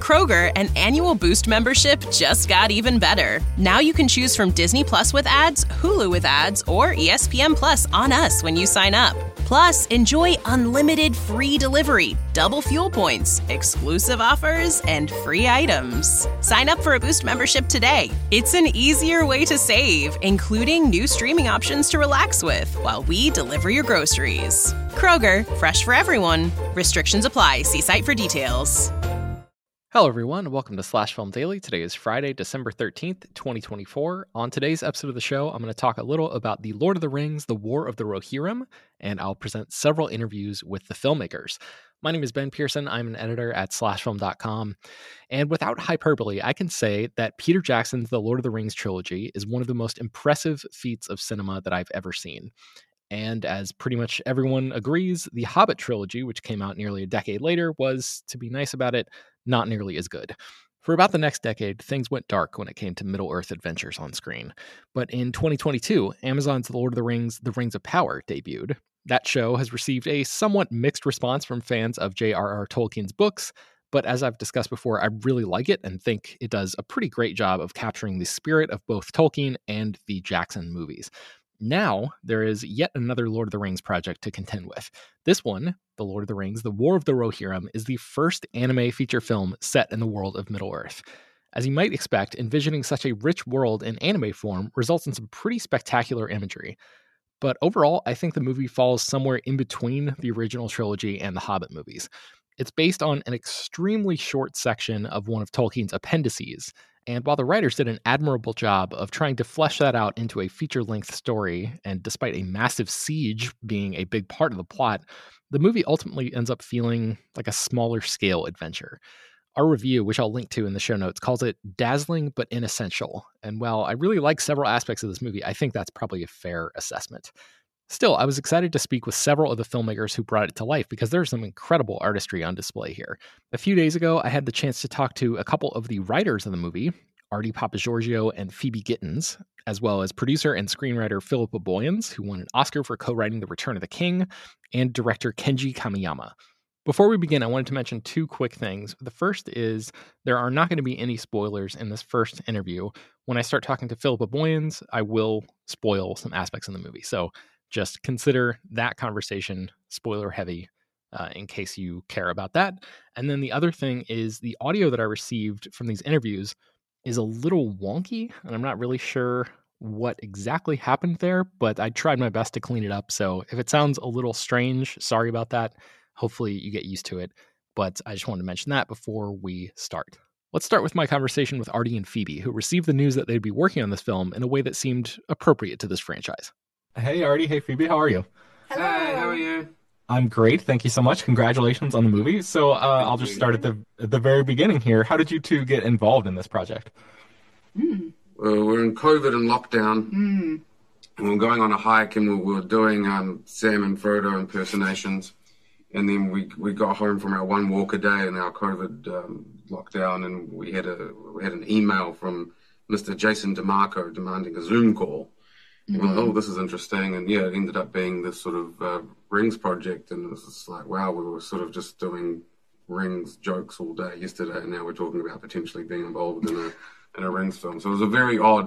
Kroger, an annual Boost membership just got even better. Now you can choose from Disney Plus with ads, Hulu with ads, or ESPN Plus on us when you sign up. Plus, enjoy unlimited free delivery, double fuel points, exclusive offers, and free items. Sign up for a Boost membership today. It's an easier way to save, including new streaming options to relax with while we deliver your groceries. Kroger, fresh for everyone. Restrictions apply. See site for details. Hello, everyone. Welcome to Slash Film Daily. Today is Friday, December 13th, 2024. On today's episode of the show, I'm going to talk a little about The Lord of the Rings, The War of the Rohirrim, and I'll present several interviews with the filmmakers. My name is Ben Pearson. I'm an editor at slashfilm.com. And without hyperbole, I can say that Peter Jackson's The Lord of the Rings trilogy is one of the most impressive feats of cinema that I've ever seen. And as pretty much everyone agrees, the Hobbit trilogy, which came out nearly a decade later, was, to be nice about it, not nearly as good. For about the next decade, things went dark when it came to Middle-earth adventures on screen. But in 2022, Amazon's The Lord of the Rings, The Rings of Power debuted. That show has received a somewhat mixed response from fans of J.R.R. Tolkien's books, but as I've discussed before, I really like it and think it does a pretty great job of capturing the spirit of both Tolkien and the Jackson movies. Now, there is yet another Lord of the Rings project to contend with. This one, The Lord of the Rings, The War of the Rohirrim, is the first anime feature film set in the world of Middle-earth. As you might expect, envisioning such a rich world in anime form results in some pretty spectacular imagery. But overall, I think the movie falls somewhere in between the original trilogy and the Hobbit movies. It's based on an extremely short section of one of Tolkien's appendices, and while the writers did an admirable job of trying to flesh that out into a feature-length story, and despite a massive siege being a big part of the plot, the movie ultimately ends up feeling like a smaller-scale adventure. Our review, which I'll link to in the show notes, calls it dazzling but inessential, and while I really like several aspects of this movie, I think that's probably a fair assessment. Still, I was excited to speak with several of the filmmakers who brought it to life because there's some incredible artistry on display here. A few days ago, I had the chance to talk to a couple of the writers of the movie, Artie Papagiorgio and Phoebe Gittins, as well as producer and screenwriter Philippa Boyens, who won an Oscar for co-writing The Return of the King, and director Kenji Kamiyama. Before we begin, I wanted to mention two quick things. The first is there are not going to be any spoilers in this first interview. When I start talking to Philippa Boyens, I will spoil some aspects in the movie. So just consider that conversation spoiler heavy in case you care about that. And then the other thing is the audio that I received from these interviews is a little wonky, and I'm not really sure what exactly happened there, but I tried my best to clean it up. So if it sounds a little strange, sorry about that. Hopefully you get used to it. But I just wanted to mention that before we start. Let's start with my conversation with Artie and Phoebe, who received the news that they'd be working on this film in a way that seemed appropriate to this franchise. Hey, Artie. Hey, Phoebe. How are you? Hello. Hi, how are you? I'm great. Thank you so much. Congratulations on the movie. So I'll just start at the very beginning here. How did you two get involved in this project? We're in COVID and lockdown, and we're going on a hike, and we were doing Sam and Frodo impersonations. And then we got home from our one walk a day in our COVID lockdown, and we had an email from Mr. Jason DeMarco demanding a Zoom call. Mm-hmm. And we're like, oh, this is interesting. And yeah, it ended up being this sort of Rings project. And it was just like, wow, we were sort of just doing Rings jokes all day yesterday. And now we're talking about potentially being involved in a Rings film. So it was a very odd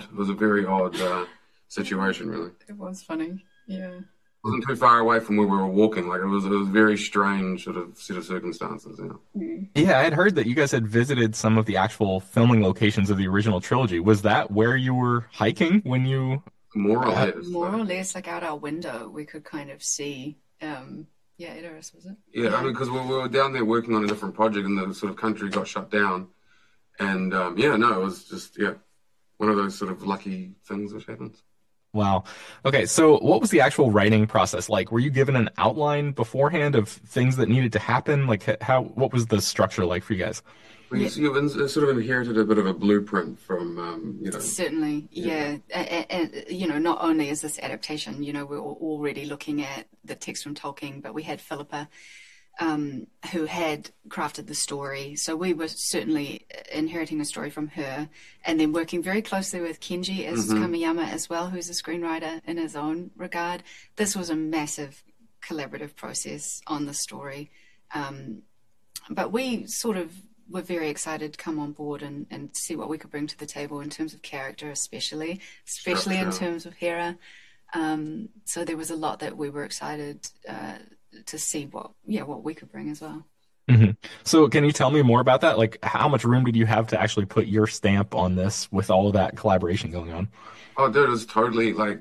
situation, really. It was funny, yeah. It wasn't too far away from where we were walking. Like it was a very strange sort of set of circumstances, Yeah, I had heard that you guys had visited some of the actual filming locations of the original trilogy. Was that where you were hiking when you... More or less, like out our window, we could kind of see, Edoras, was it? Yeah, I mean, because we were down there working on a different project and the sort of country got shut down. And, it was just, one of those sort of lucky things which happens. Wow. Okay, so what was the actual writing process like? Were you given an outline beforehand of things that needed to happen? Like, what was the structure like for you guys? You sort of inherited a bit of a blueprint from, Certainly, yeah. And, not only is this adaptation, we were already looking at the text from Tolkien, but we had Philippa, who had crafted the story. So we were certainly inheriting the story from her, and then working very closely with Kenji as Kamiyama as well, who's a screenwriter in his own regard. This was a massive collaborative process on the story. But we sort of were very excited to come on board and see what we could bring to the table in terms of character, especially in terms of Hera. So there was a lot that we were excited to see what we could bring as well. Mm-hmm. So can you tell me more about that? Like, how much room did you have to actually put your stamp on this with all of that collaboration going on? Oh, dude, it was totally like...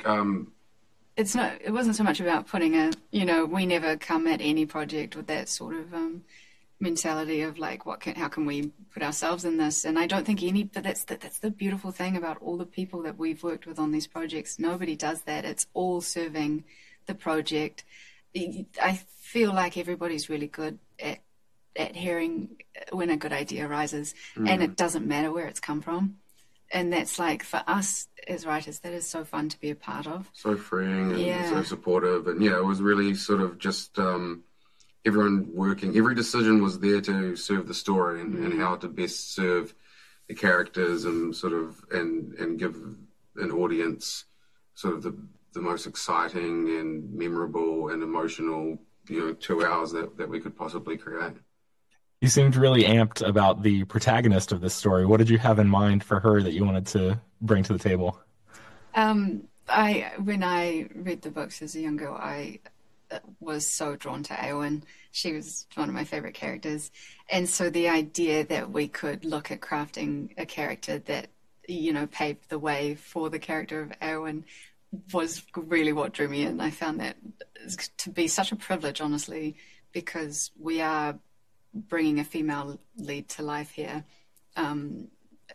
It wasn't so much about putting we never come at any project with that sort of mentality of like, how can we put ourselves in this? And I don't think but that's the beautiful thing about all the people that we've worked with on these projects. Nobody does that. It's all serving the project. I feel like everybody's really good at hearing when a good idea arises, and it doesn't matter where it's come from. And that's like, for us as writers, that is so fun to be a part of. So freeing and so supportive. And it was really sort of just everyone working. Every decision was there to serve the story and how to best serve the characters and sort of and give an audience sort of the most exciting and memorable and emotional 2 hours that we could possibly create. You seemed really amped about the protagonist of this story. What did you have in mind for her that you wanted to bring to the table? When I read the books as a young girl, I was so drawn to Éowyn. She was one of my favorite characters. And so the idea that we could look at crafting a character that, paved the way for the character of Éowyn was really what drew me in. I found that to be such a privilege, honestly, because we are bringing a female lead to life here, and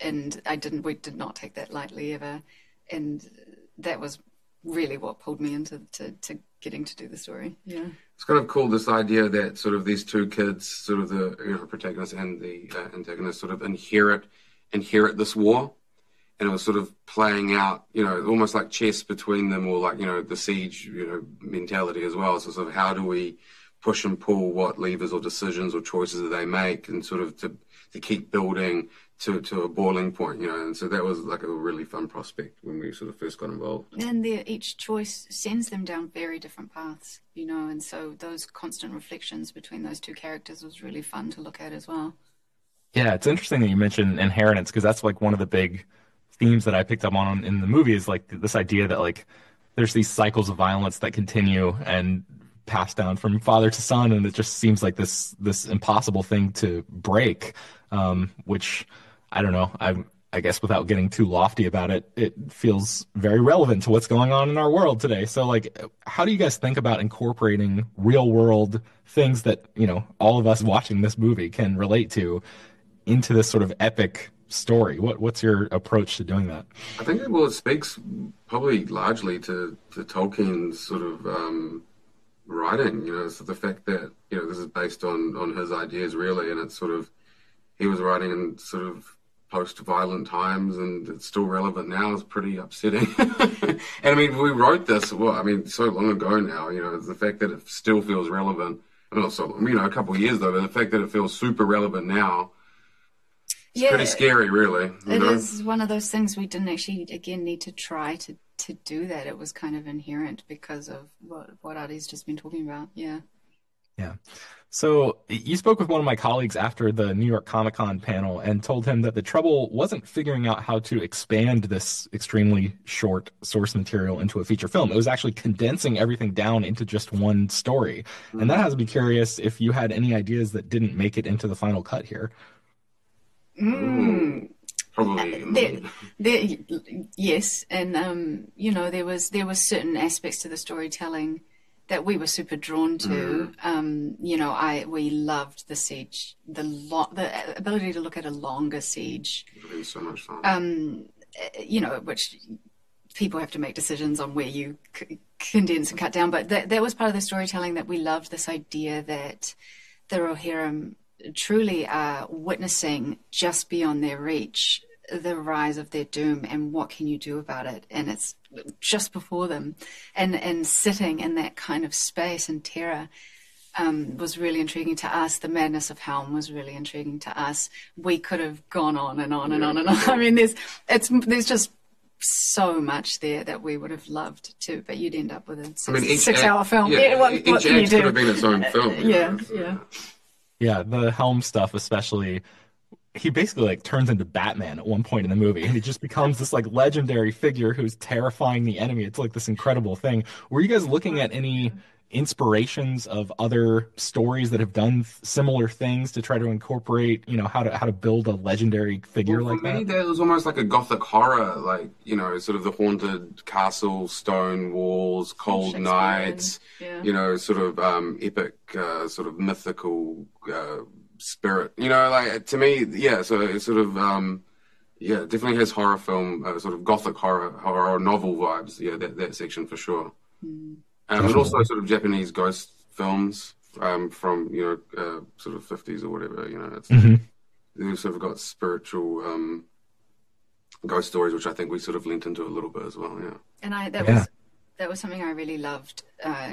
we did not take that lightly ever, and that was really what pulled me into to getting to do the story. It's kind of cool, this idea that sort of these two kids, sort of the protagonist and the antagonist, sort of inherit this war, and it was sort of playing out, almost like chess between them, or like the siege mentality as well. So sort of, how do we push and pull what levers or decisions or choices that they make, and sort of to keep building to a boiling point, and so that was like a really fun prospect when we sort of first got involved. And each choice sends them down very different paths, and so those constant reflections between those two characters was really fun to look at as well. Yeah, it's interesting that you mentioned inheritance, because that's like one of the big themes that I picked up on in the movie, is like this idea that like there's these cycles of violence that continue and passed down from father to son, and it just seems like this impossible thing to break, which I don't know, I guess without getting too lofty about it, it feels very relevant to what's going on in our world today. So like, how do you guys think about incorporating real world things that all of us watching this movie can relate to into this sort of epic story? What's your approach to doing that? I think it speaks probably largely to Tolkien's sort of writing, so the fact that this is based on his ideas really, and it's sort of, he was writing in sort of post-violent times, and it's still relevant now is pretty upsetting. And I mean, we wrote this so long ago now, the fact that it still feels relevant, not so long, a couple of years though, but the fact that it feels super relevant now, it's pretty scary really. It is one of those things we didn't actually again need to try to do that. It was kind of inherent because of what Ari's just been talking about. Yeah. So you spoke with one of my colleagues after the New York Comic-Con panel and told him that the trouble wasn't figuring out how to expand this extremely short source material into a feature film. It was actually condensing everything down into just one story. And that has me curious if you had any ideas that didn't make it into the final cut here. Probably. Yes, and there was certain aspects to the storytelling that we were super drawn to. We loved the siege, the ability to look at a longer siege. It was so much fun. Which people have to make decisions on where you condense and cut down. But that was part of the storytelling that we loved. This idea that the Rohirrim truly are witnessing just beyond their reach the rise of their doom, and what can you do about it? And it's just before them, and sitting in that kind of space and terror was really intriguing to us. The madness of Helm was really intriguing to us. We could have gone on and on and on and on. I mean, there's just so much there that we would have loved to, but you'd end up with a 6-hour film. Each what can you act do? could have been its own film. Yeah. Yeah, the Helm stuff especially he basically like turns into Batman at one point in the movie, and he just becomes this like legendary figure who's terrifying the enemy. It's like this incredible thing. Were you guys looking at any inspirations of other stories that have done similar things to try to incorporate, how to build a legendary figure Well, like for me, that? that was almost like a gothic horror, like, sort of the haunted castle, stone walls, cold Shakespearean, nights, yeah. sort of epic, sort of mythical spirit. Like to me, yeah. So it sort of, yeah, it definitely has horror film, sort of gothic horror novel vibes. Yeah, that section for sure. And also sort of Japanese ghost films from sort of 50s or whatever. It's they've sort of got spiritual ghost stories, which I think we sort of lent into a little bit as well. Yeah, And Yeah. that was something I really loved,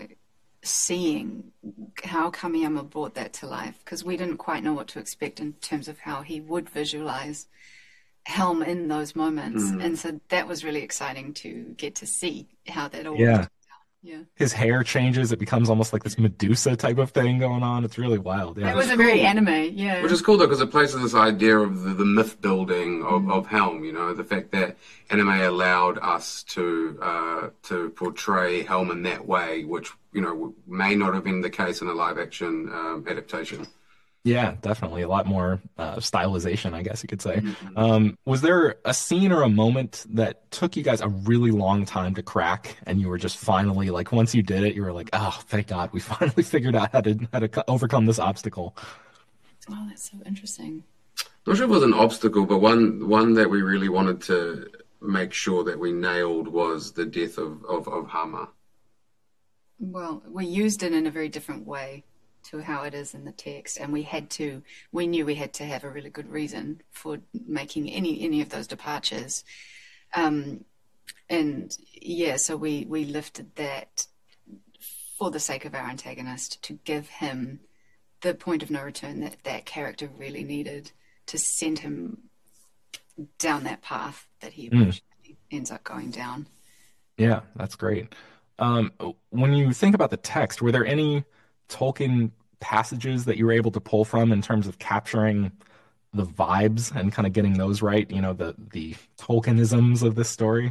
seeing how Kamiyama brought that to life, because we didn't quite know what to expect in terms of how he would visualize Helm in those moments. And so that was really exciting to get to see how that all Yeah. yeah. His hair changes. It becomes almost like this Medusa type of thing going on. It's really wild. That Yeah. was a very anime, yeah. which is cool though because it plays to this idea of the myth building of Helm. The fact that anime allowed us to portray Helm in that way, which may not have been the case in a live action adaptation. Yeah, definitely. A lot more stylization, I guess you could say. Was there a scene or a moment that took you guys a really long time to crack, and you were just finally like, once you did it, you were like, oh, thank God, we finally figured out how to overcome this obstacle? Oh, that's so interesting. Not sure if it was an obstacle, but one that we really wanted to make sure that we nailed was the death of Hama. Well, we used it in a very different way to how it is in the text, and we knew we had to have a really good reason for making any of those departures. And yeah, so we lifted that for the sake of our antagonist, to give him the point of no return that character really needed to send him down that path that he eventually ends up going down. Yeah, that's great. When you think about the text, were there any Tolkien passages that you were able to pull from in terms of capturing the vibes and kind of getting those right? The Tolkienisms of this story?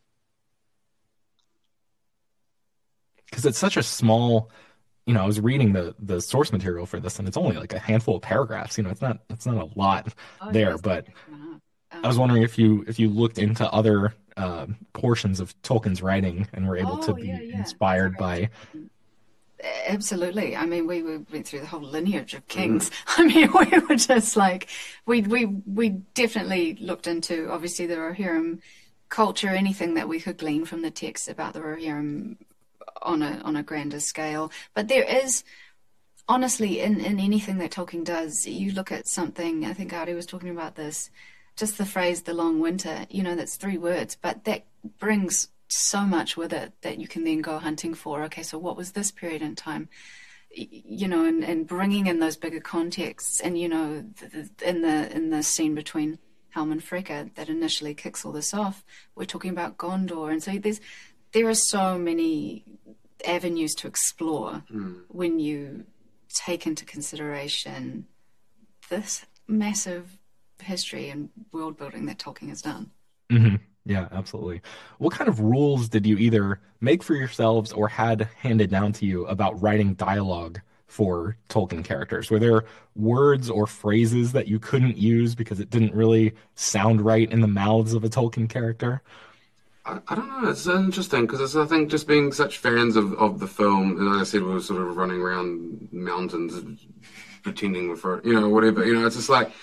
Because it's such a small, I was reading the source material for this, and it's only like a handful of paragraphs. It's not a lot there, but I was wondering if you looked into other portions of Tolkien's writing and were able to be inspired by. Absolutely. I mean, we went through the whole lineage of kings. I mean, we were just like, we definitely looked into, obviously, the Rohirrim culture, anything that we could glean from the text about the Rohirrim on a grander scale. But there is, honestly, in anything that Tolkien does, you look at something, I think Ari was talking about this, just the phrase, the long winter, that's 3 words, but that brings so much with it that you can then go hunting for. Okay, so what was this period in time? And bringing in those bigger contexts, and in the scene between Helm and Freka that initially kicks all this off, we're talking about Gondor, and so there are so many avenues to explore when you take into consideration this massive history and world building that Tolkien has done. Mm-hmm. Yeah, absolutely. What kind of rules did you either make for yourselves or had handed down to you about writing dialogue for Tolkien characters? Were there words or phrases that you couldn't use because it didn't really sound right in the mouths of a Tolkien character? I don't know. It's interesting because I think just being such fans of the film, and like I said, we were sort of running around mountains pretending we're for, whatever. It's just like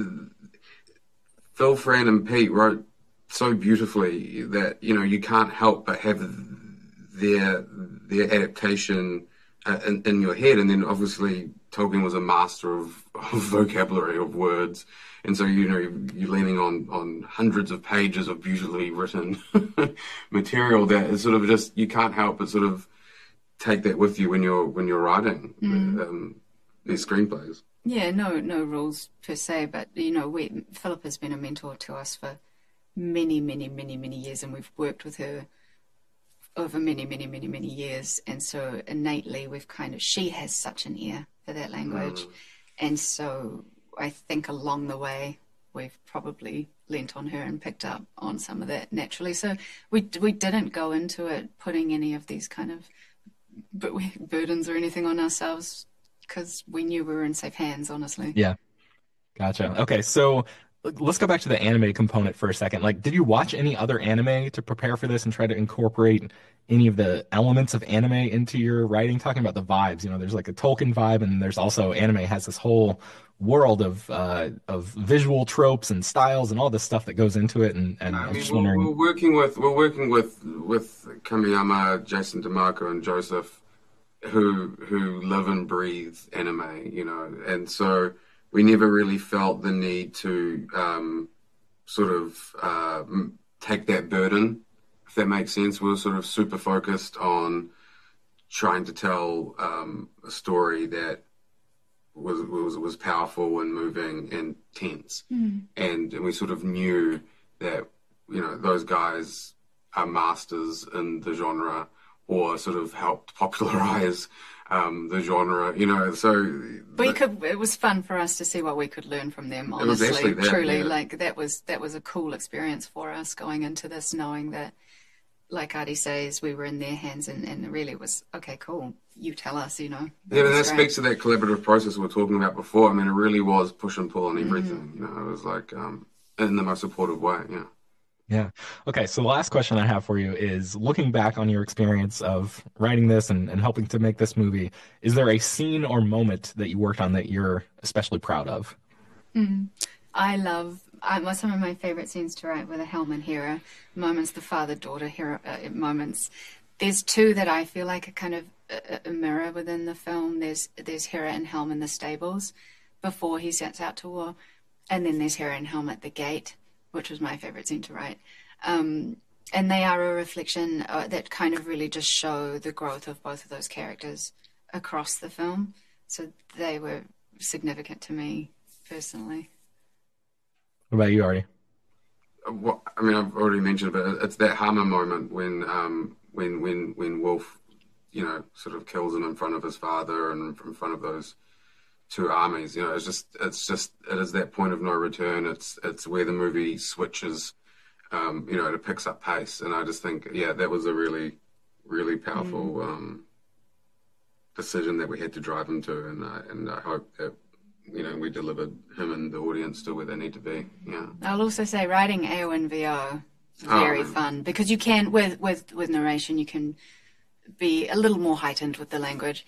Phil, Fran, and Pete wrote so beautifully that you can't help but have their adaptation in your head, and then obviously Tolkien was a master of vocabulary of words, and so you're leaning on hundreds of pages of beautifully written material that is sort of just, you can't help but sort of take that with you when you're writing these screenplays. Yeah, no rules per se, but Philip has been a mentor to us for many, many, many, many years, and we've worked with her over many, many, many, many years, and so innately she has such an ear for that language, and so I think along the way we've probably lent on her and picked up on some of that naturally. So we didn't go into it putting any of these kind of burdens or anything on ourselves, because we knew we were in safe hands, honestly. Yeah. Gotcha. Okay, so let's go back to the anime component for a second. Like, did you watch any other anime to prepare for this and try to incorporate any of the elements of anime into your writing? Talking about the vibes, there's like a Tolkien vibe, and there's also anime has this whole world of visual tropes and styles and all this stuff that goes into it. And I was just wondering, we're working with Kamiyama, Jason DeMarco, and Joseph, who live and breathe anime, and so we never really felt the need to take that burden, if that makes sense. We were sort of super focused on trying to tell a story that was powerful and moving and tense, and we sort of knew that those guys are masters in the genre, or sort of helped popularize the genre, so it was fun for us to see what we could learn from them, honestly. Truly, like that was a cool experience for us going into this, knowing that, like Adi says, we were in their hands, and really it was, okay, cool, you tell us, Yeah, and that speaks to that collaborative process we were talking about before. I mean, it really was push and pull on everything, it was like, in the most supportive way, yeah. Yeah. Okay. So the last question I have for you is, looking back on your experience of writing this and helping to make this movie, is there a scene or moment that you worked on that you're especially proud of? I love, some of my favorite scenes to write were the Helm and Hera moments, the father-daughter Hera moments. There's two that I feel like are kind of a mirror within the film. There's Hera and Helm in the stables before he sets out to war, and then there's Hera and Helm at the gate, which was my favorite scene to write. And they are a reflection that kind of really just show the growth of both of those characters across the film. So they were significant to me personally. What about you, Artie? Well, I mean, I've already mentioned, but it's that Hammer moment when Wolf, sort of kills him in front of his father and in front of those two armies. It is that point of no return. It's where the movie switches, it picks up pace, and I just think, that was a really, really powerful decision that we had to drive him to, and I hope that we delivered him and the audience to where they need to be. Yeah. I'll also say writing AONVO is very fun, because you can with narration you can be a little more heightened with the language.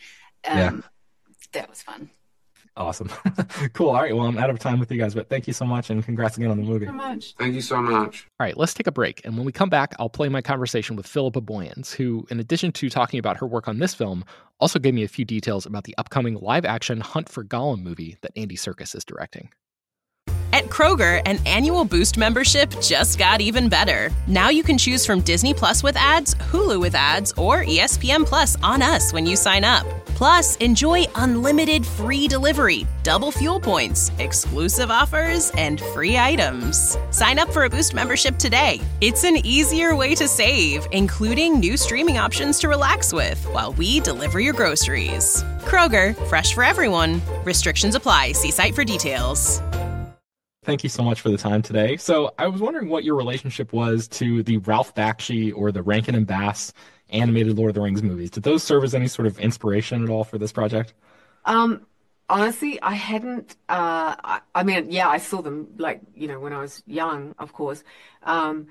That was fun. Awesome. Cool. All right. Well, I'm out of time with you guys, but thank you so much, and congrats again on the movie. Thank you so much. All right, let's take a break. And when we come back, I'll play my conversation with Philippa Boyens, who, in addition to talking about her work on this film, also gave me a few details about the upcoming live-action Hunt for Gollum movie that Andy Serkis is directing. At Kroger, an annual Boost membership just got even better. Now you can choose from Disney Plus with ads, Hulu with ads, or ESPN Plus on us when you sign up. Plus, enjoy unlimited free delivery, double fuel points, exclusive offers, and free items. Sign up for a Boost membership today. It's an easier way to save, including new streaming options to relax with while we deliver your groceries. Kroger, fresh for everyone. Restrictions apply. See site for details. Thank you so much for the time today. So I was wondering what your relationship was to the Ralph Bakshi or the Rankin and Bass animated Lord of the Rings movies. Did those serve as any sort of inspiration at all for this project? Honestly, I hadn't. I saw them when I was young, of course, and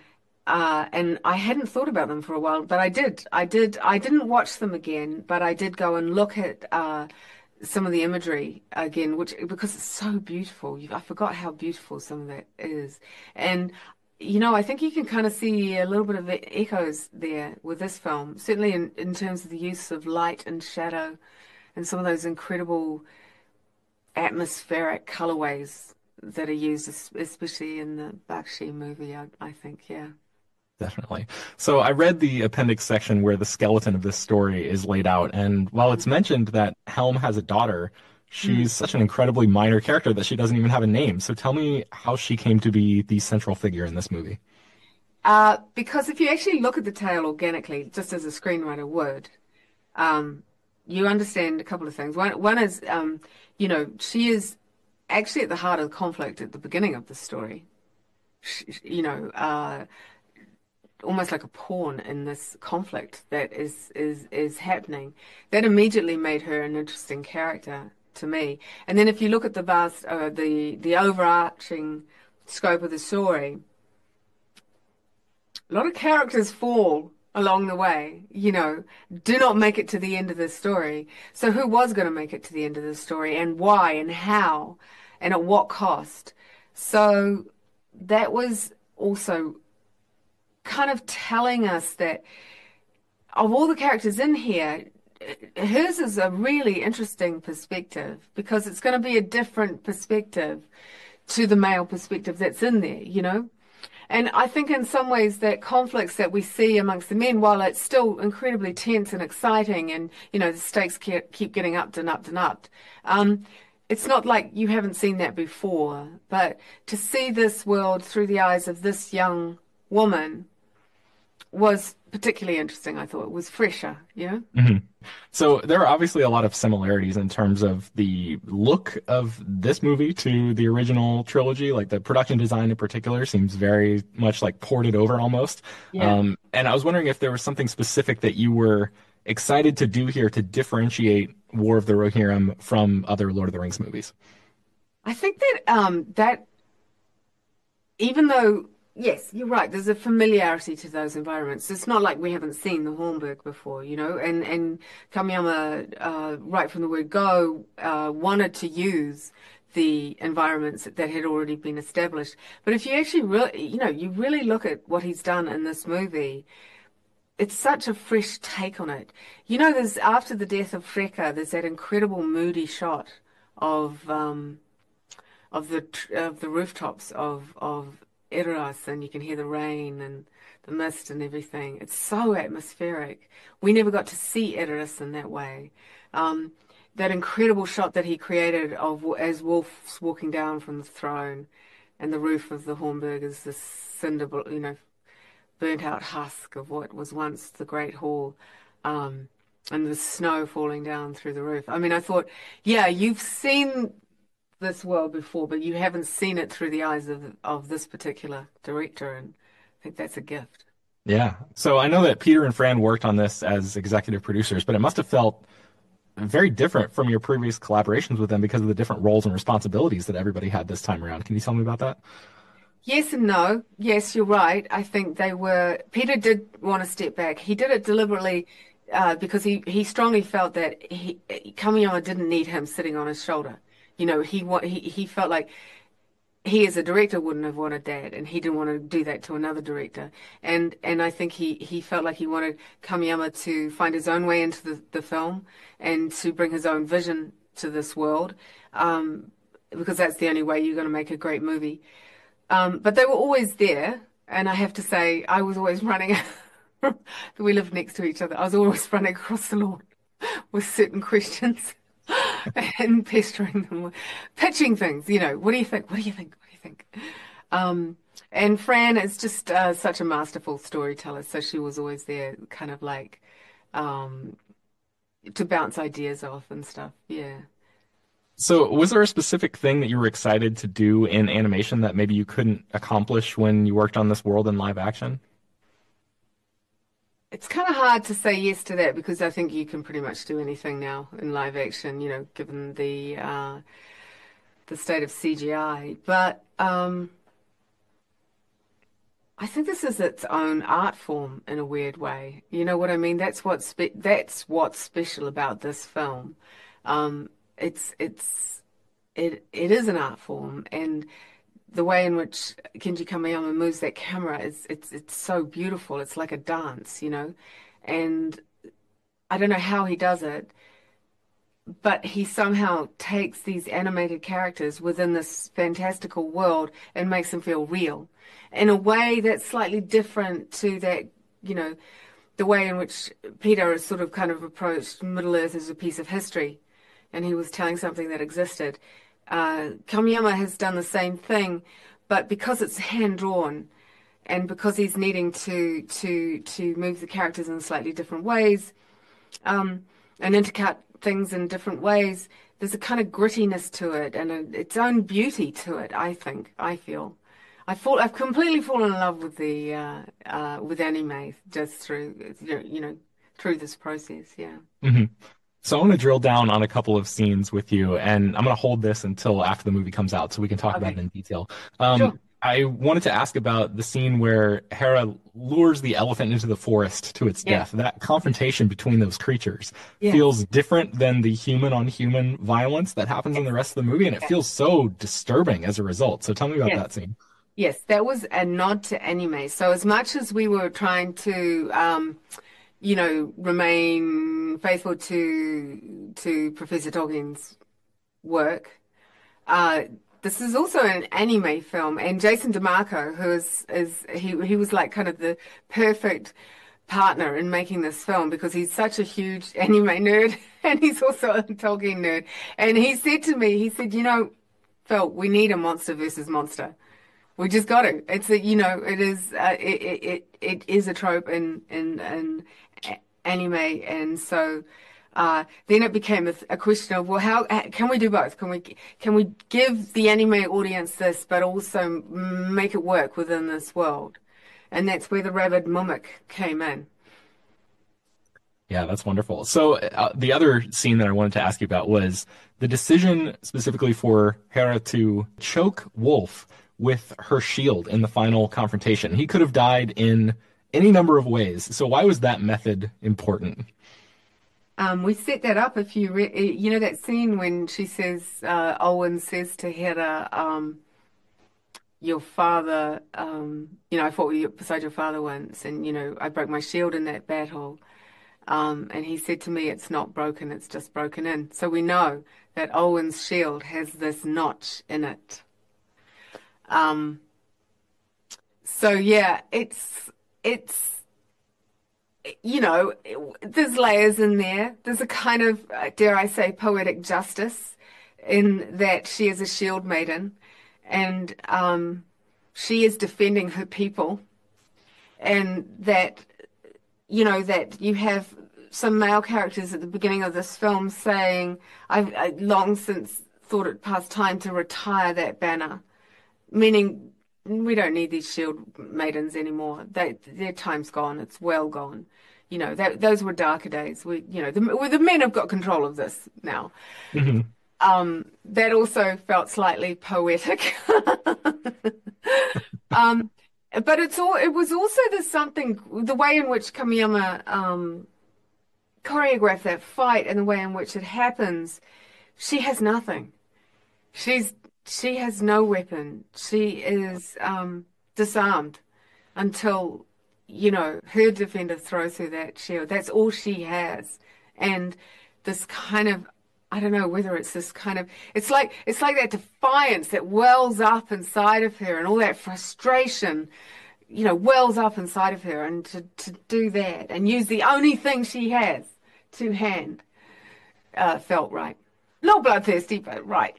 I hadn't thought about them for a while. But I did. I didn't watch them again, but I did go and look at some of the imagery again, because it's so beautiful. I forgot how beautiful some of that is, and I think you can kind of see a little bit of echoes there with this film, certainly in terms of the use of light and shadow, and some of those incredible atmospheric colorways that are used, especially in the Bakshi movie. I think, yeah. Definitely. So I read the appendix section where the skeleton of this story is laid out, and while it's mentioned that Helm has a daughter, she's such an incredibly minor character that she doesn't even have a name. So tell me how she came to be the central figure in this movie. Because if you actually look at the tale organically, just as a screenwriter would, you understand a couple of things. One is, she is actually at the heart of the conflict at the beginning of the story. You know, almost like a pawn in this conflict that is happening. That immediately made her an interesting character to me. And then if you look at the vast, the overarching scope of the story, a lot of characters fall along the way, you know, do not make it to the end of the story. So who was going to make it to the end of the story, and why, and how, and at what cost? So that was also kind of telling us that of all the characters in here, hers is a really interesting perspective, because it's going to be a different perspective to the male perspective that's in there, you know? And I think in some ways that conflicts that we see amongst the men, while it's still incredibly tense and exciting, and, you know, the stakes keep getting upped and upped and upped, it's not like you haven't seen that before. But to see this world through the eyes of this young woman was particularly interesting. I thought it was fresher, yeah. Mm-hmm. So there are obviously a lot of similarities in terms of the look of this movie to the original trilogy. Like the production design in particular seems very much like ported over almost. Yeah. And I was wondering if there was something specific that you were excited to do here to differentiate War of the Rohirrim from other Lord of the Rings movies. I think that that even though, yes, you're right, there's a familiarity to those environments. It's not like we haven't seen the Hornburg before, you know, and Kamiyama, right from the word go, wanted to use the environments that had already been established. But if you actually really, you know, you really look at what he's done in this movie, it's such a fresh take on it. You know, there's, after the death of Freka, there's that incredible moody shot of the rooftops of Eros, and you can hear the rain and the mist and everything. It's so atmospheric. We never got to see Eros in that way. That incredible shot that he created of as Wolf's walking down from the throne, and the roof of the Hornburg is this cinder, you know, burnt out husk of what was once the Great Hall, and the snow falling down through the roof. I mean, I thought, yeah, you've seen this world before, but you haven't seen it through the eyes of this particular director, and I think that's a gift. Yeah. So I know that Peter and Fran worked on this as executive producers, but it must have felt very different from your previous collaborations with them because of the different roles and responsibilities that everybody had this time around. Can you tell me about that? Yes and no. Yes, you're right. I think Peter did want to step back. He did it deliberately because he strongly felt that Kamiyama didn't need him sitting on his shoulder. You know, he felt like he as a director wouldn't have wanted that, and he didn't want to do that to another director. And I think he felt like he wanted Kamiyama to find his own way into the film and to bring his own vision to this world, because that's the only way you're going to make a great movie. But they were always there, and I have to say, I was always running. We lived next to each other. I was always running across the lawn with certain questions and pestering them, pitching things. You know, what do you think? What do you think? What do you think? And Fran is just such a masterful storyteller, so she was always there, kind of like to bounce ideas off and stuff. Yeah. So was there a specific thing that you were excited to do in animation that maybe you couldn't accomplish when you worked on this world in live action? It's kind of hard to say yes to that, because I think you can pretty much do anything now in live action, you know, given the state of CGI. But I think this is its own art form in a weird way. You know what I mean? That's what's special about this film. It is an art form, and the way in which Kenji Kamiyama moves that camera it's so beautiful. It's like a dance, you know, and I don't know how he does it, but he somehow takes these animated characters within this fantastical world and makes them feel real in a way that's slightly different to that, you know, the way in which Peter has sort of kind of approached Middle Earth as a piece of history, and he was telling something that existed. Kamiyama has done the same thing, but because it's hand-drawn, and because he's needing to move the characters in slightly different ways, and intercut things in different ways, there's a kind of grittiness to it and its own beauty to it, I think. I feel. I've completely fallen in love with the with anime just through through this process. Yeah. Hmm. So I want to drill down on a couple of scenes with you, and I'm going to hold this until after the movie comes out so we can talk about it in detail. Sure. I wanted to ask about the scene where Hera lures the elephant into the forest to its death. That confrontation between those creatures feels different than the human-on-human violence that happens in the rest of the movie, and it feels so disturbing as a result. So tell me about that scene. Yes, that was a nod to anime. So as much as we were trying to remain faithful to Professor Tolkien's work, this is also an anime film, and Jason DeMarco, he was like kind of the perfect partner in making this film because he's such a huge anime nerd and he's also a Tolkien nerd. And he said to me, Phil, we need a monster versus monster. We just got to. It's it is a trope in anime, and so. Then it became a question of, well, how can we do both? Can we give the anime audience this, but also make it work within this world? And that's where the rabid mimic came in. Yeah, that's wonderful. So the other scene that I wanted to ask you about was the decision specifically for Hera to choke Wolf with her shield in the final confrontation. He could have died in any number of ways. So why was that method important? We set that up. If you that scene when she says, Owen says to Hera, your father, I fought beside your father once, and I broke my shield in that battle, and he said to me, it's not broken, it's just broken in. So we know that Owen's shield has this notch in it. So yeah, it's. There's layers in there. There's a kind of, dare I say, poetic justice in that she is a shield maiden and she is defending her people, and that, that you have some male characters at the beginning of this film saying, I long since thought it past time to retire that banner, meaning we don't need these shield maidens anymore. Their time's gone. It's well gone. Those were darker days. The men have got control of this now. Mm-hmm. That also felt slightly poetic. But it was also the way in which Kamiyama choreographed that fight and the way in which it happens. She has nothing. She has no weapon. She is disarmed until, her defender throws her that shield. That's all she has. And this kind of, I don't know whether it's this kind of, it's like that defiance that wells up inside of her, and all that frustration, wells up inside of her, and to do that and use the only thing she has to hand felt right. A little bloodthirsty, but right.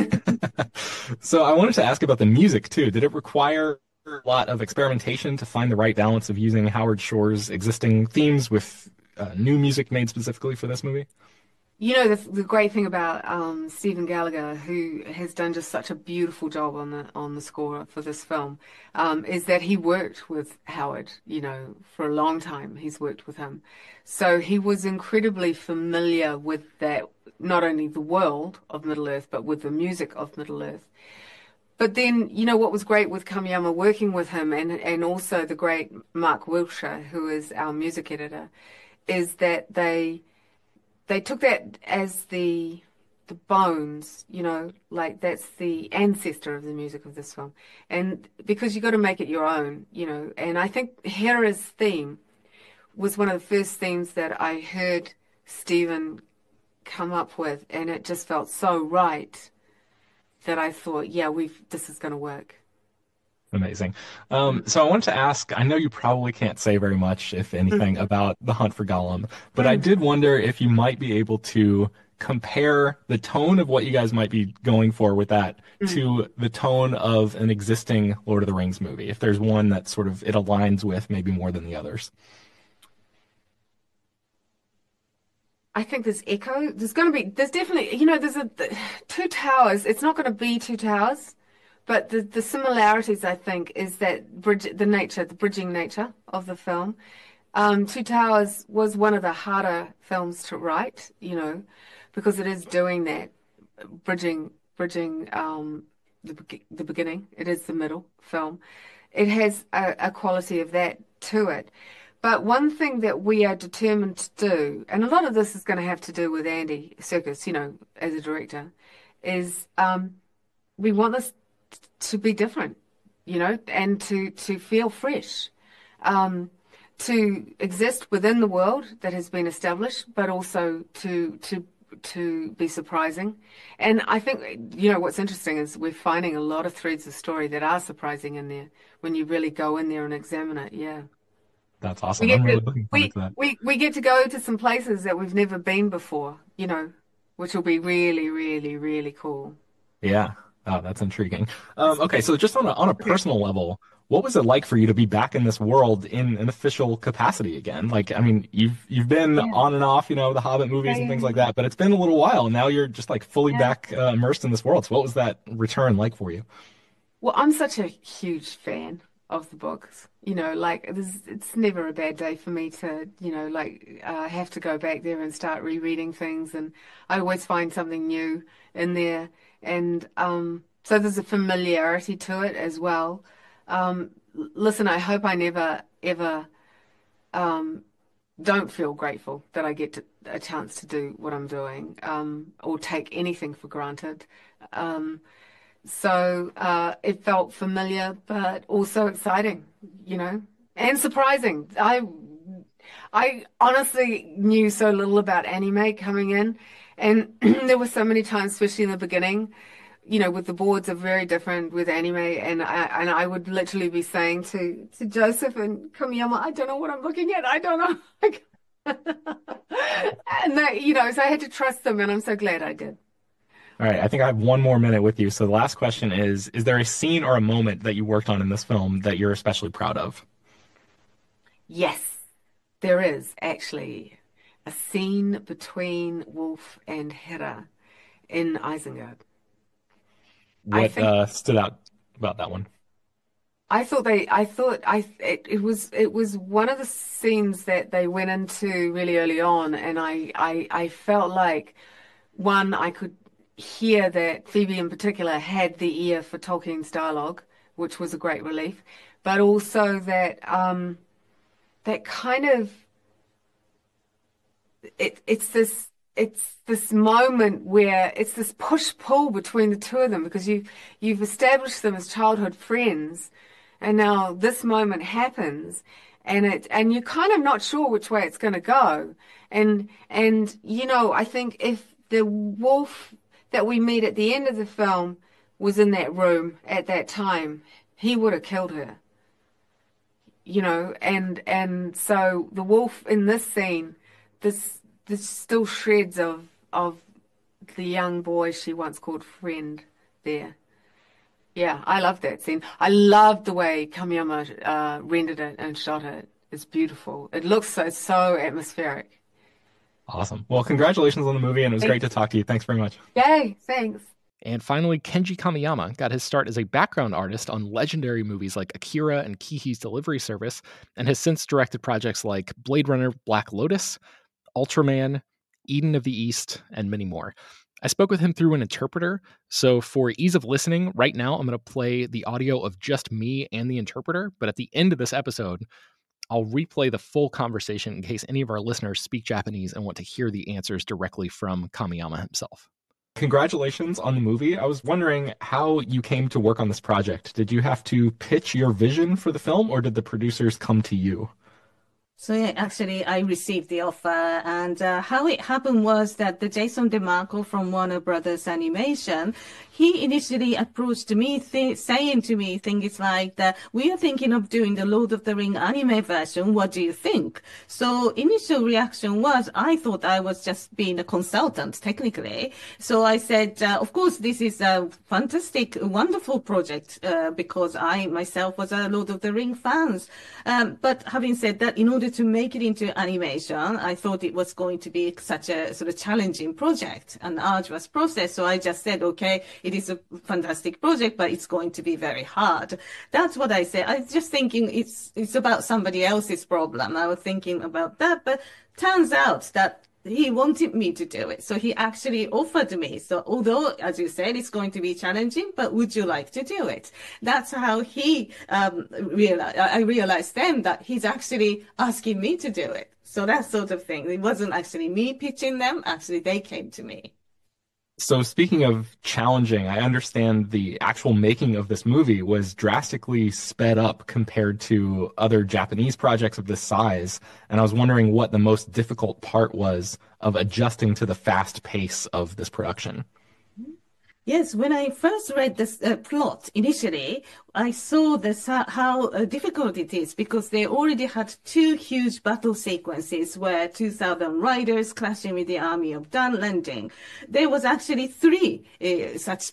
So I wanted to ask about the music too. Did it require a lot of experimentation to find the right balance of using Howard Shore's existing themes with new music made specifically for this movie? The great thing about Stephen Gallagher, who has done just such a beautiful job on the score for this film, is that he worked with Howard, for a long time. He's worked with him. So he was incredibly familiar with that, not only the world of Middle-earth, but with the music of Middle-earth. But then, what was great with Kamiyama working with him, and also the great Mark Wilshire, who is our music editor, is that they took that as the bones, like that's the ancestor of the music of this film. And because you got to make it your own, and I think Hera's theme was one of the first themes that I heard Stephen come up with, and it just felt so right that I thought, yeah, this is going to work. Amazing. So I wanted to ask, I know you probably can't say very much, if anything, about The Hunt for Gollum, but I did wonder if you might be able to compare the tone of what you guys might be going for with that to the tone of an existing Lord of the Rings movie, if there's one that sort of it aligns with maybe more than the others. I think there's echo. There's definitely, there's two towers. It's not going to be two towers, but the similarities, I think, is that the bridging nature of the film. Two Towers was one of the harder films to write, because it is doing that, bridging the beginning. It is the middle film. It has a quality of that to it. But one thing that we are determined to do, and a lot of this is going to have to do with Andy Serkis, as a director, is we want this to be different, and to feel fresh, to exist within the world that has been established, but also to be surprising. And I think, what's interesting is we're finding a lot of threads of story that are surprising in there when you really go in there and examine it. Yeah. That's awesome. I'm really looking forward to that. We get to go to some places that we've never been before, which will be really, really, really cool. Yeah. Oh, that's intriguing. Okay, so just on a personal level, what was it like for you to be back in this world in an official capacity again? Like, I mean, you've been on and off, the Hobbit movies and things like that, but it's been a little while. Now you're just like fully back immersed in this world. So what was that return like for you? Well, I'm such a huge fan of the books. It's never a bad day for me to, have to go back there and start rereading things, and I always find something new in there. And so there's a familiarity to it as well. Listen, I hope I never, ever don't feel grateful that I get a chance to do what I'm doing, or take anything for granted. So it felt familiar, but also exciting, and surprising. I honestly knew so little about anime coming in, and there were so many times, especially in the beginning, with the boards are very different with anime, and I would literally be saying to Joseph and Kamiyama, I don't know what I'm looking at. I don't know. And that, so I had to trust them, and I'm so glad I did. All right, I think I have one more minute with you. So the last question is there a scene or a moment that you worked on in this film that you're especially proud of? Yes, there is actually a scene between Wolf and Hera in Isengard. What stood out about that one? It was one of the scenes that they went into really early on, and I felt like, one, I could hear that Phoebe in particular had the ear for Tolkien's dialogue, which was a great relief, but also that that kind of it's this moment where it's this push-pull between the two of them, because you've established them as childhood friends, and now this moment happens, and you're kind of not sure which way it's going to go, and I think if the wolf that we meet at the end of the film was in that room at that time, he would have killed her, and so the wolf in this scene, there's still shreds of the young boy she once called friend there. Yeah, I love that scene. I love the way Kamiyama rendered it and shot it. It's beautiful. It looks so atmospheric. Awesome. Well, congratulations on the movie, and it was great to talk to you. Thanks very much. Yay, thanks. And finally, Kenji Kamiyama got his start as a background artist on legendary movies like Akira and Kiki's Delivery Service, and has since directed projects like Blade Runner, Black Lotus, Ultraman, Eden of the East, and many more. I spoke with him through an interpreter, so for ease of listening, right now I'm going to play the audio of just me and the interpreter, but at the end of this episode, I'll replay the full conversation in case any of our listeners speak Japanese and want to hear the answers directly from Kamiyama himself. Congratulations on the movie. I was wondering how you came to work on this project. Did you have to pitch your vision for the film, or did the producers come to you? So yeah, actually, I received the offer, and how it happened was that the Jason DeMarco from Warner Brothers Animation, he initially approached me, saying to me things like that we are thinking of doing the Lord of the Ring anime version. What do you think? So initial reaction was I thought I was just being a consultant technically. So I said, of course, this is a fantastic, wonderful project because I myself was a Lord of the Ring fans. But having said that, in order order to make it into animation, I thought it was going to be such a sort of challenging project, an arduous process. So I just said, okay, it is a fantastic project, but it's going to be very hard. That's what I said. I was just thinking it's about somebody else's problem. I was thinking about that, but turns out that he wanted me to do it. So he actually offered me. So although, as you said, it's going to be challenging, but would you like to do it? That's how he realized. I realized then that he's actually asking me to do it. So that sort of thing. It wasn't actually me pitching them. Actually, they came to me. So speaking of challenging, I understand the actual making of this movie was drastically sped up compared to other Japanese projects of this size. And I was wondering what the most difficult part was of adjusting to the fast pace of this production. Yes, when I first read this plot initially, I saw this how difficult it is because they already had 2 huge battle sequences where 2,000 riders clashing with the army of Dunlending. There was actually 3 such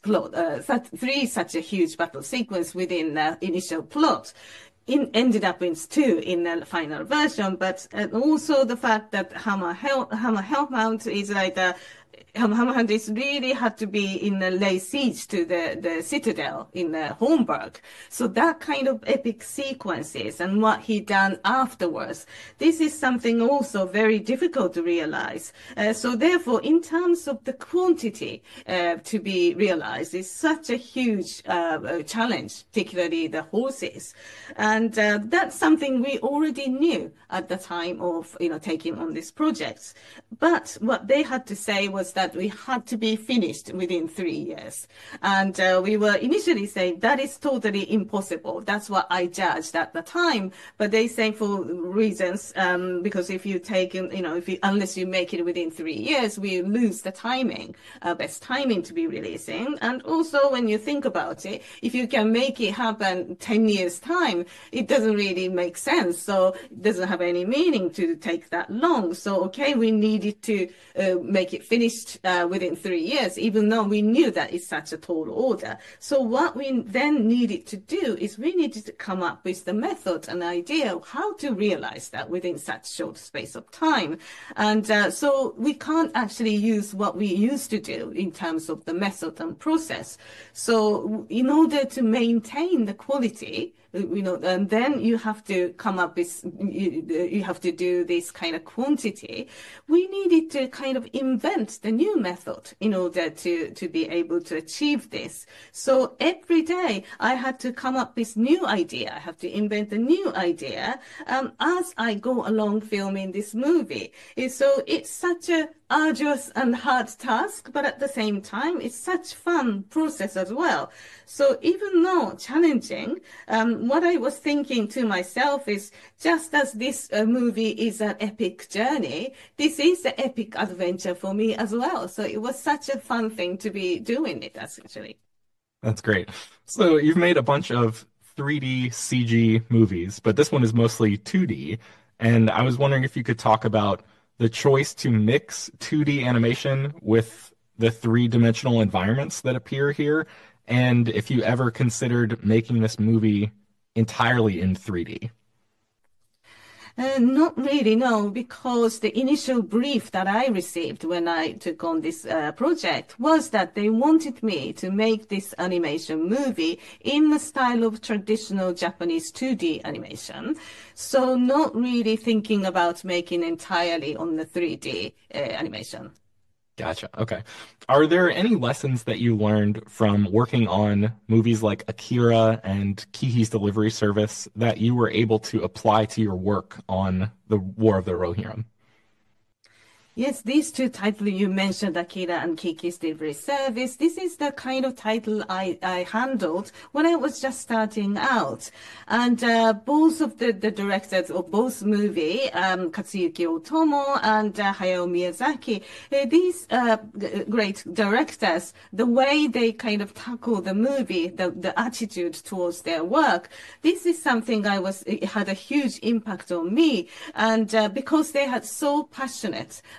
a huge battle sequence within the initial plot. Ended up in 2 in the final version, but also the fact that Hammer Hellmount is like Hammerhand is really had to be in a lay siege to the citadel in Holmberg. So that kind of epic sequences and what he done afterwards, this is something also very difficult to realize. So therefore, in terms of the quantity to be realized, is such a huge challenge, particularly the horses. And that's something we already knew at the time of taking on this project. But what they had to say was that we had to be finished within 3 years. And we were initially saying that is totally impossible. That's what I judged at the time. But they say for reasons, because if you take, unless you make it within 3 years, we lose the timing, best timing to be releasing. And also when you think about it, if you can make it happen 10 years time, it doesn't really make sense. So it doesn't have any meaning to take that long. So, okay, we needed to make it finished within 3 years, even though we knew that it's such a tall order. So what we then needed to do is we needed to come up with the method and idea of how to realize that within such short space of time. And so we can't actually use what we used to do in terms of the method and process. So in order to maintain the quality, and then you have to come up with, you have to do this kind of quantity. We needed to kind of invent the new method in order to be able to achieve this. So every day I had to come up with new idea. I have to invent a new idea as I go along filming this movie. So it's such a arduous and hard task, but at the same time, it's such fun process as well. So even though challenging, what I was thinking to myself is just as this movie is an epic journey, this is an epic adventure for me as well. So it was such a fun thing to be doing it, essentially. That's great. So you've made a bunch of 3D CG movies, but this one is mostly 2D. And I was wondering if you could talk about the choice to mix 2D animation with the 3-dimensional environments that appear here, and if you ever considered making this movie entirely in 3D. Not really, no, because the initial brief that I received when I took on this project was that they wanted me to make this animation movie in the style of traditional Japanese 2D animation. So not really thinking about making entirely on the 3D animation. Gotcha. Okay. Are there any lessons that you learned from working on movies like Akira and Kiki's Delivery Service that you were able to apply to your work on the War of the Rohirrim? Yes, these 2 titles you mentioned, Akira and Kiki's Delivery Service, this is the kind of title I handled when I was just starting out. And both of the directors of both movies, Katsuyuki Otomo and Hayao Miyazaki, these great directors, the way they kind of tackle the movie, the attitude towards their work, this is something it had a huge impact on me. And because they had so passionate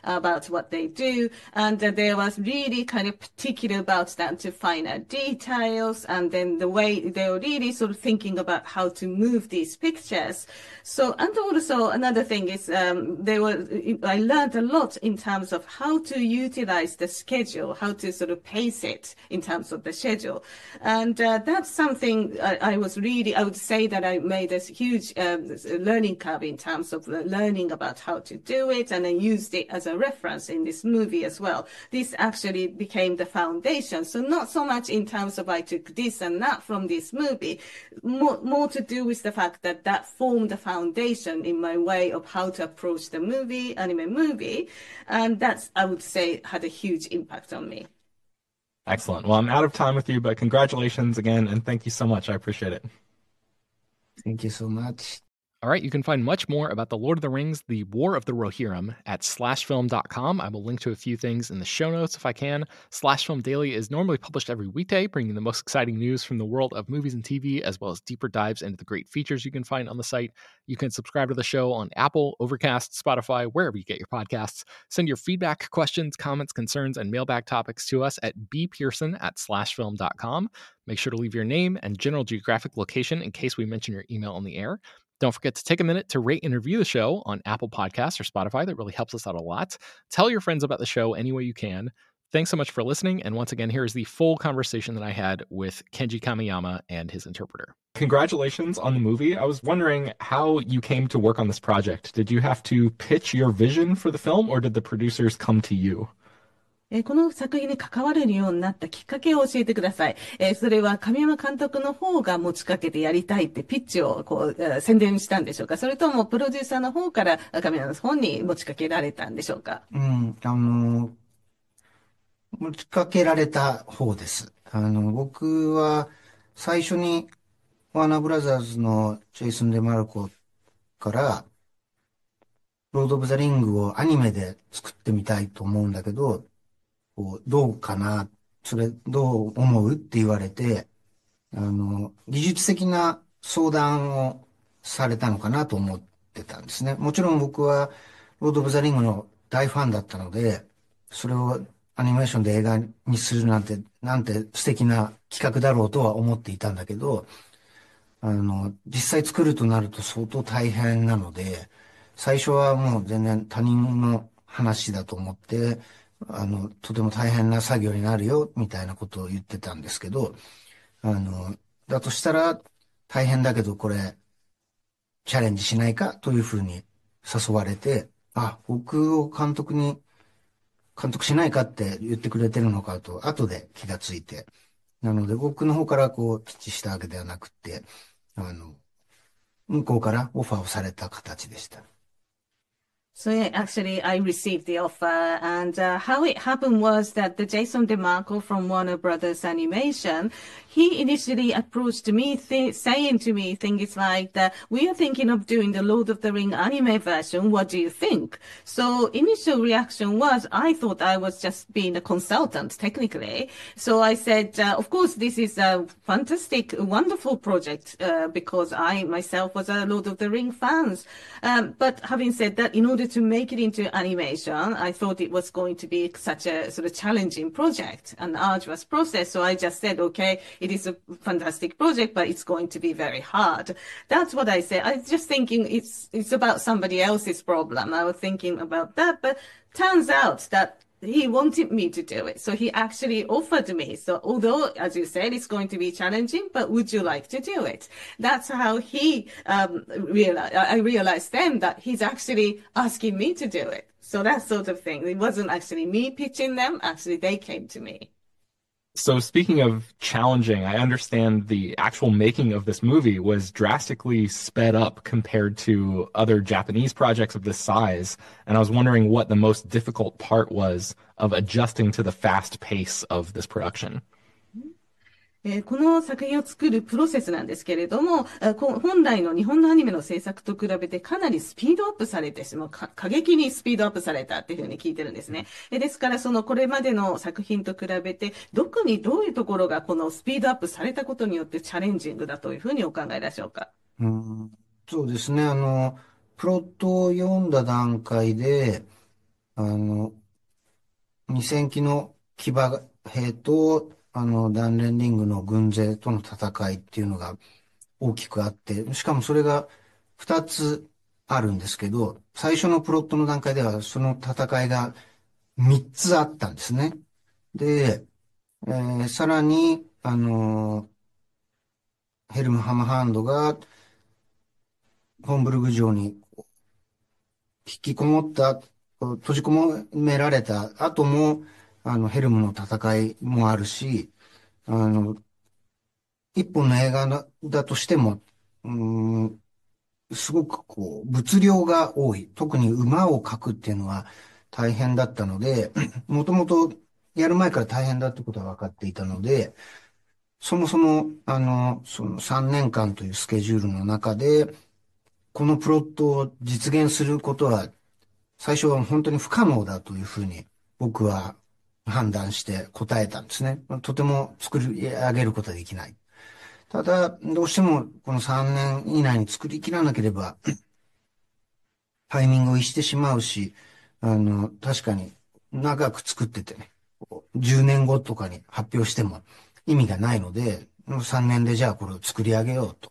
about what they do. And they was really kind of particular about that to find out details, and then the way they were really sort of thinking about how to move these pictures. So, and also another thing is, I learned a lot in terms of how to utilize the schedule, how to sort of pace it in terms of the schedule. And that's something I would say that I made a huge learning curve in terms of learning about how to do it, and I used it as a reference in this movie as well. This actually became the foundation. So not so much in terms of I took this and that from this movie, more to do with the fact that that formed the foundation in my way of how to approach the anime movie. And that's, I would say, had a huge impact on me. Excellent. Well, I'm out of time with you, but congratulations again, and thank you so much. I appreciate it. Thank you so much. All right, you can find much more about The Lord of the Rings, The War of the Rohirrim at slashfilm.com. I will link to a few things in the show notes if I can. Slash Film Daily is normally published every weekday, bringing the most exciting news from the world of movies and TV, as well as deeper dives into the great features you can find on the site. You can subscribe to the show on Apple, Overcast, Spotify, wherever you get your podcasts. Send your feedback, questions, comments, concerns, and mailbag topics to us at bpearson@slashfilm.com. Make sure to leave your name and general geographic location in case we mention your email on the air. Don't forget to take a minute to rate and review the show on Apple Podcasts or Spotify. That really helps us out a lot. Tell your friends about the show any way you can. Thanks so much for listening. And once again, here is the full conversation that I had with Kenji Kamiyama and his interpreter. Congratulations on the movie. I was wondering how you came to work on this project. Did you have to pitch your vision for the film, or did the producers come to you? この作品に関われるようになったきっかけを教えてください。それは神山監督の方が持ちかけてやりたいってピッチを宣伝したんでしょうか？それともプロデューサーの方から神山の方に持ちかけられたんでしょうか？ 持ちかけられた方です。僕は最初にワーナーブラザーズのジェイソン・デマルコからロード・オブ・ザ・リングをアニメで作ってみたいと思うんだけど、どうかな、それどう思うって言われて、技術的な相談をされたのかなと思ってたんですね。もちろん僕はロード・オブ・ザ・リングの大ファンだったので、それをアニメーションで映画にするなんて素敵な企画だろうとは思っていたんだけど、実際作るとなると相当大変なので、最初はもう全然他人の話だと思って、とても大変な作業になるよ、みたいなことを言ってたんですけど、だとしたら大変だけどこれ、チャレンジしないかというふうに誘われて、僕を監督しないかって言ってくれてるのかと、後で気がついて。なので僕の方からピッチしたわけではなくて、向こうからオファーをされた形でした。 So yeah, actually, I received the offer, and how it happened was that the Jason DeMarco from Warner Brothers Animation, he initially approached me, saying to me things like that we are thinking of doing the Lord of the Ring anime version. What do you think? So initial reaction was I thought I was just being a consultant technically. So I said, of course, this is a fantastic, wonderful project because I myself was a Lord of the Ring fans. But having said that, in order to make it into animation, I thought it was going to be such a sort of challenging project, an arduous process. So I just said, okay, it is a fantastic project, but it's going to be very hard. That's what I said. I was just thinking it's about somebody else's problem. I was thinking about that, but turns out that he wanted me to do it. So he actually offered me. So although, as you said, it's going to be challenging, but would you like to do it? That's how I realized then that he's actually asking me to do it. So that sort of thing. It wasn't actually me pitching them. Actually, they came to me. So speaking of challenging, I understand the actual making of this movie was drastically sped up compared to other Japanese projects of this size. And I was wondering what the most difficult part was of adjusting to the fast pace of this production. この作品を作るプロセスなんですけれども、本来の日本のアニメの制作と比べてかなりスピードアップされて過激にスピードアップされたっていうふうに聞いてるんですね。ですからこれまでの作品と比べて、どういうところがこのスピードアップされたことによってチャレンジングだというふうにお考えでしょうか？ そうですね。プロットを読んだ段階で、 2000機の騎馬兵と、ダンレンディングの軍勢との戦いっていうのが大きくあって、しかもそれが2つあるんですけど、最初のプロットの段階ではその戦いが3つあったんですね。で、さらに、ヘルムハムハンドがホンブルグ城に引きこもった、閉じ込められた後も、ヘルムの戦いもあるし、一本の映画だとしても、すごく物量が多い。特に馬を描くっていうのは大変だったので、もともとやる前から大変だってことは分かっていたので、そもそも、その3年間というスケジュールの中で、このプロットを実現することは、最初は本当に不可能だというふうに僕は判断して答えたんですね。とても作り上げることはできない。ただ、どうしてもこの3年以内に作り切らなければ、タイミングを逸してしまうし、確かに長く作っててね、10年後とかに発表しても意味がないので、3年でじゃあこれを作り上げようと。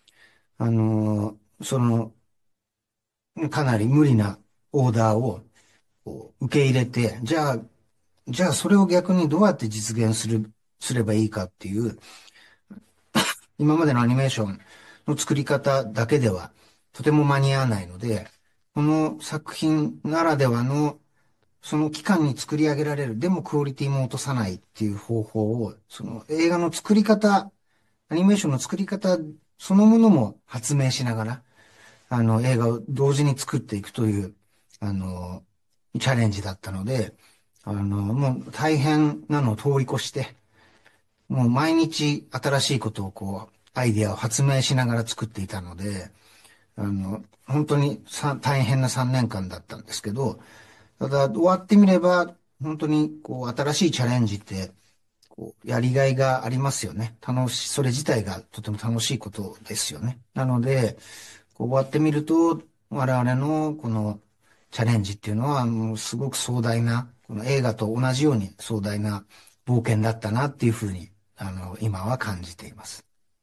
かなり無理なオーダーを受け入れて、じゃあそれを逆にどうやって実現すればいいかっていう、今までのアニメーションの作り方だけではとても間に合わないので、この作品ならではのその期間に作り上げられる、でもクオリティも落とさないっていう方法を、その映画の作り方、アニメーションの作り方そのものも発明しながら、映画を同時に作っていくという、チャレンジだったので、もう大変なのを通り越して、もう毎日新しいことをアイディアを発明しながら作っていたので、本当に大変な3年間だったんですけど、ただ終わってみれば、本当に新しいチャレンジって、やりがいがありますよね。それ自体がとても楽しいことですよね。なので、終わってみると、我々のこのチャレンジっていうのは、すごく壮大な、この映画と同じように壮大な冒険だったなっていうふうに、今は感じています。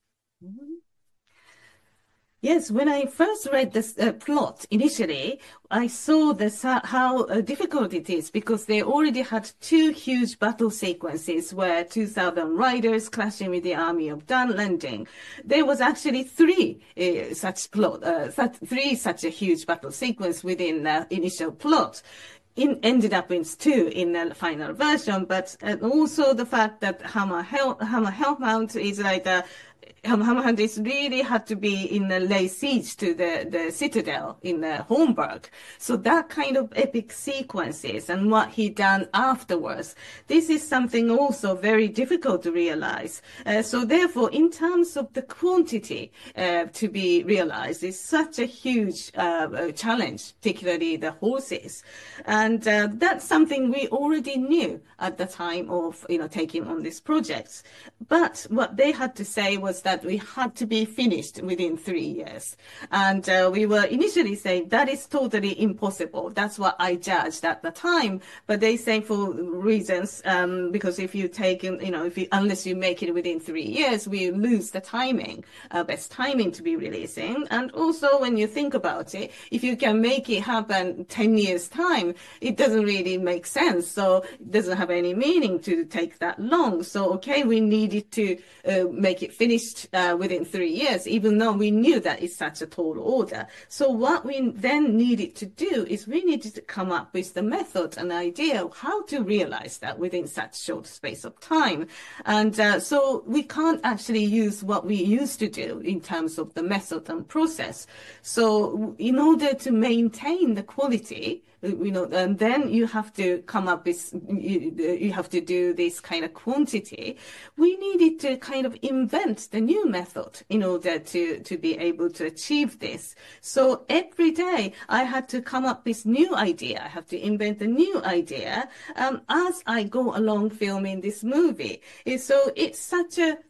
Yes, when I first read this plot initially, I saw how difficult it is because they already had two huge battle sequences where 2,000 riders clashing with the army of Dunlending. There was actually three such a huge battle sequence within the initial plot. Ended up in 2 in the final version, but also the fact that Hammer Hellmount is like Hammerhand is really had to be in a lay siege to the citadel in Holmberg. So that kind of epic sequences and what he done afterwards, this is something also very difficult to realize. So therefore, in terms of the quantity to be realized, is such a huge challenge, particularly the horses. And that's something we already knew at the time of, taking on this project. But what they had to say was that we had to be finished within 3 years. And we were initially saying that is totally impossible. That's what I judged at the time. But they say for reasons, because if you take, unless you make it within 3 years, we lose the timing, best timing to be releasing. And also when you think about it, if you can make it happen 10 years time, it doesn't really make sense. So it doesn't have any meaning to take that long. So, okay, we needed to make it finished within 3 years, even though we knew that it's such a tall order. So what we then needed to do is we needed to come up with the method and idea of how to realize that within such short space of time. And so we can't actually use what we used to do in terms of the method and process. So in order to maintain the quality, and then you have to come up with, you have to do this kind of quantity. We needed to kind of invent the new method in order to be able to achieve this. So every day I had to come up with new idea. I have to invent a new idea as I go along filming this movie. So it's such a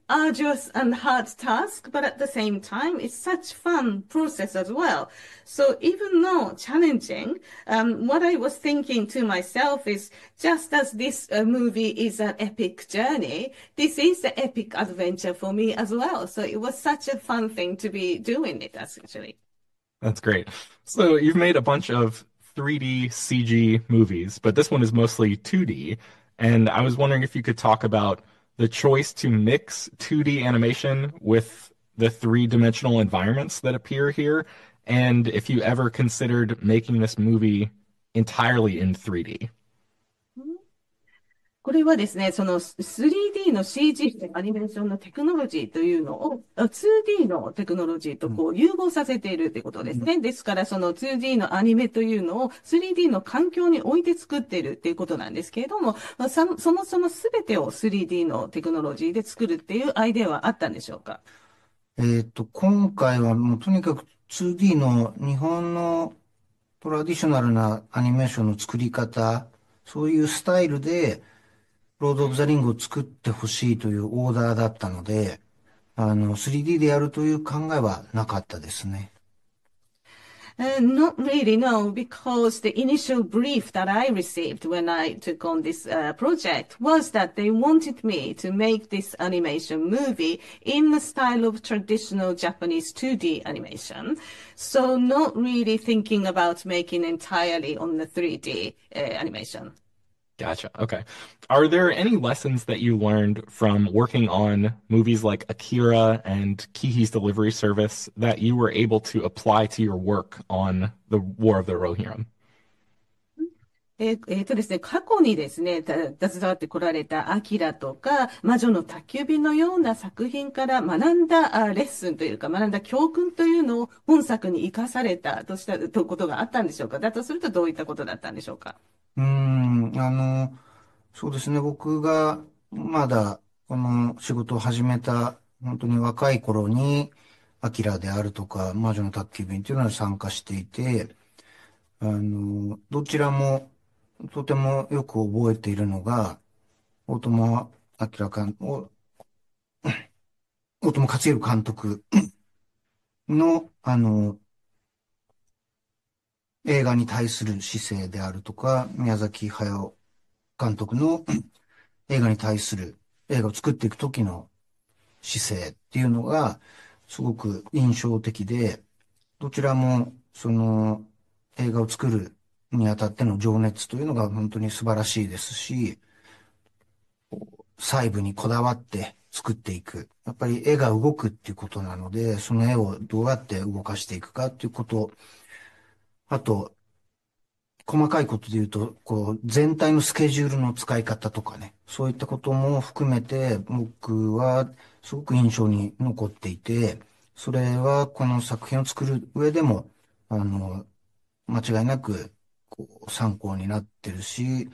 arduous and hard task, but at the same time, it's such fun process as well. So even though challenging, what I was thinking to myself is just as this movie is an epic journey, this is an epic adventure for me as well. So it was such a fun thing to be doing it, actually. That's great. So you've made a bunch of 3D CG movies, but this one is mostly 2D. And I was wondering if you could talk about the choice to mix 2D animation with the three-dimensional environments that appear here, and if you ever considered making this movie entirely in 3D. これはですね、その 3D の CG アニメーションのテクノロジーというのを 2D のテクノロジーとこう融合させているということですね。ですからその 2D のアニメというのを 3D の環境に置いて作っているということなんですけれども、そもそも全てを 3D のテクノロジーで作るっていうアイデアはあったんでしょうか？ 今回はもうとにかく 2D の日本のトラディショナルなアニメーションの作り方、そういうスタイルでロード・オブ・ザ・リングを作ってほしいというオーダーだったので、3D でやるという考えはなかったですね。 Not really, no, because the initial brief that I received when I took on this project was that they wanted me to make this animation movie in the style of traditional Japanese 2D animation. So not really thinking about making entirely on the 3D animation. Gotcha. Okay. Are there any lessons that you learned from working on movies like Akira and Kiki's Delivery Service that you were able to apply to your work on the War of the Rohirrim? ですね、過去にですね、携わってこられたアキラとか、魔女の宅急便のような作品から学んだレッスンというか、学んだ教訓というのを本作に生かされたとしたことがあったんでしょうか？だとするとどういったことだったんでしょうか？ そうですね。僕がまだこの仕事を始めた本当に若い頃に、アキラであるとか、魔女の宅急便というのに参加していて、どちらもとてもよく覚えているのが、大友克洋監督の、映画に対する姿勢であるとか、宮崎駿監督の映画に対する、映画を作っていく時の姿勢っていうのがすごく印象的で、どちらもその映画を作るにあたっての情熱というのが本当に素晴らしいですし、細部にこだわって作っていく。やっぱり絵が動くっていうことなので、その絵をどうやって動かしていくかっていうこと、あと、細かいことで言うと、全体のスケジュールの使い方とかね、そういったことも含めて、僕はすごく印象に残っていて、それはこの作品を作る上でも、間違いなく、参考になってるし、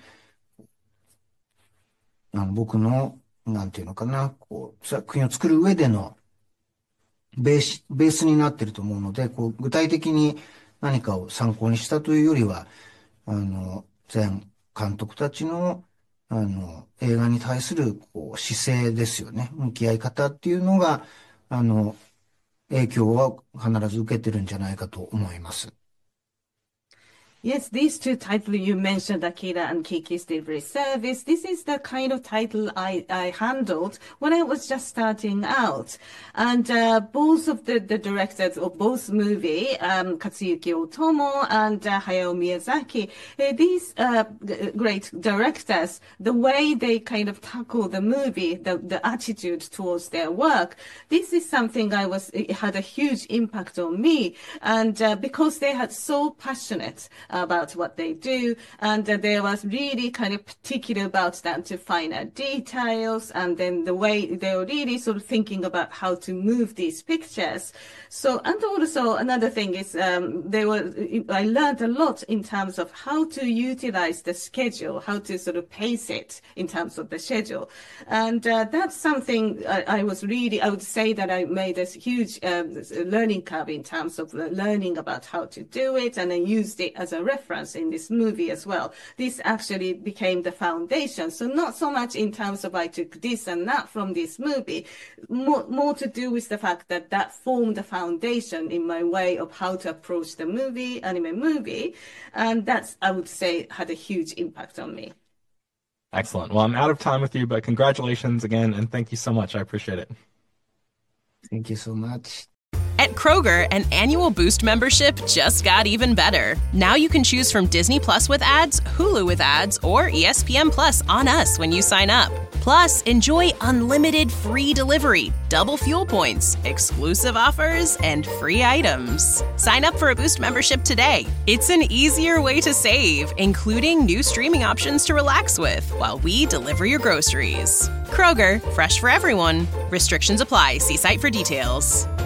僕の、なんていうのかな、作品を作る上でのベースになってると思うので、具体的に何かを参考にしたというよりは、前監督たちの、映画に対する、姿勢ですよね。向き合い方っていうのが、影響は必ず受けてるんじゃないかと思います。 Yes, these two titles you mentioned, Akira and Kiki's Delivery Service, this is the kind of title I handled when I was just starting out. And both of the directors of both movies, Katsuyuki Otomo and Hayao Miyazaki, these great directors, the way they kind of tackle the movie, the attitude towards their work, this is something it had a huge impact on me. And because they had so passionate about what they do, and they was really kind of particular about them to find out details, and then the way they were really sort of thinking about how to move these pictures. So, and also another thing is, I learned a lot in terms of how to utilize the schedule, how to sort of pace it in terms of the schedule. And that's something I would say that I made a huge learning curve in terms of learning about how to do it, and I used it as a a reference in this movie as well. This actually became the foundation. So not so much in terms of I took this and that from this movie, more to do with the fact that that formed the foundation in my way of how to approach the anime movie. And that's, I would say, had a huge impact on me. Excellent. Well, I'm out of time with you, but congratulations again, and thank you so much. I appreciate it. Thank you so much. At Kroger, an annual Boost membership just got even better. Now you can choose from Disney Plus with ads, Hulu with ads, or ESPN Plus on us when you sign up. Plus, enjoy unlimited free delivery, double fuel points, exclusive offers, and free items. Sign up for a Boost membership today. It's an easier way to save, including new streaming options to relax with while we deliver your groceries. Kroger, fresh for everyone. Restrictions apply. See site for details.